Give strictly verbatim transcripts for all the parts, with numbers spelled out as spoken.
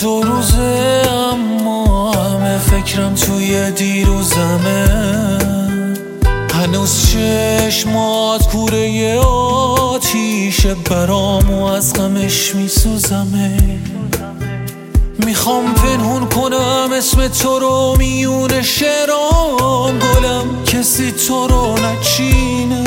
دو روزه اما همه فکرم توی دیروزمه. هنوز چشمات کوره آتیشه برام و از غمش میسوزمه. میخوام پنهون کنم اسم تو رو میون شعرام، گلم کسی تو رو نچینه.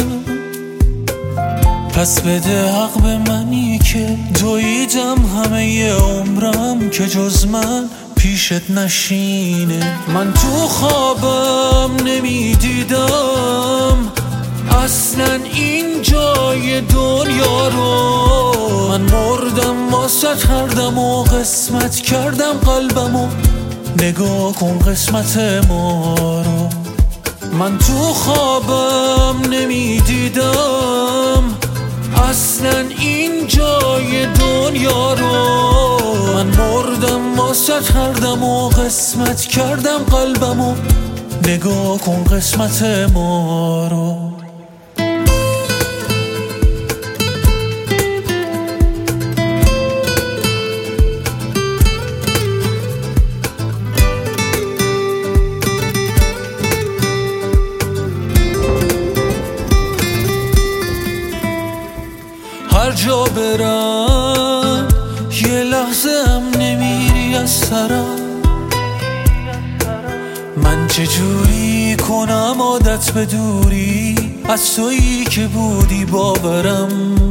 پس بده حق به منی که دویدم همه ی عمرم که جز من پیشت نشینه. من تو خوابم نمیدیدم اصلا این جای دنیا رو. من مردم واسه هر دم و قسمت کردم قلبم و نگاه کن قسمت ما رو. من تو خوابم نمیدیدم اصلا این جای دنیا رو. من مردم واسه هر دم و قسمت کردم قلبم و نگاه کن قسمت ما رو. هر جا برم یه لحظه هم نمیری از سرم. من چجوری کنم عادت به دوری از تویی که بودی باورم.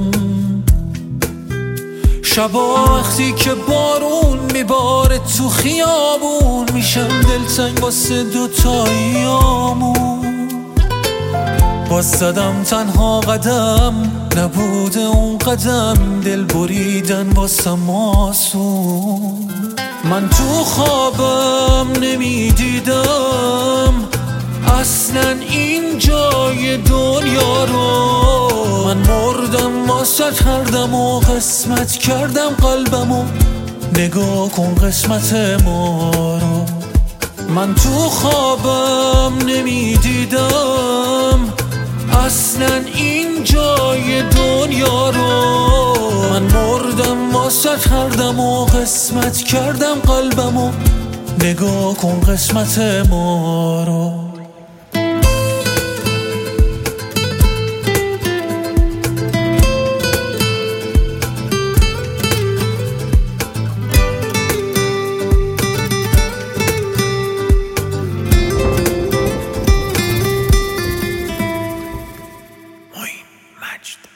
شبا وقتی که بارون میباره تو خیابون میشم دلتنگ واسه دوتاییامون. باز زدم تنها قدم نبوده اون قدم دل بریدن واسم آسون. من تو خوابم نمیدیدم اصلا این جای دنیا رو. من مردم واسه هر دم و قسمت کردم قلبم و نگاه کن قسمت ما رو. من تو خوابم نمیدیدم اصلا این جای دنیا رو. من مردم واسه هر دم و قسمت کردم قلبم و نگاه کن قسمت ما رو. مجد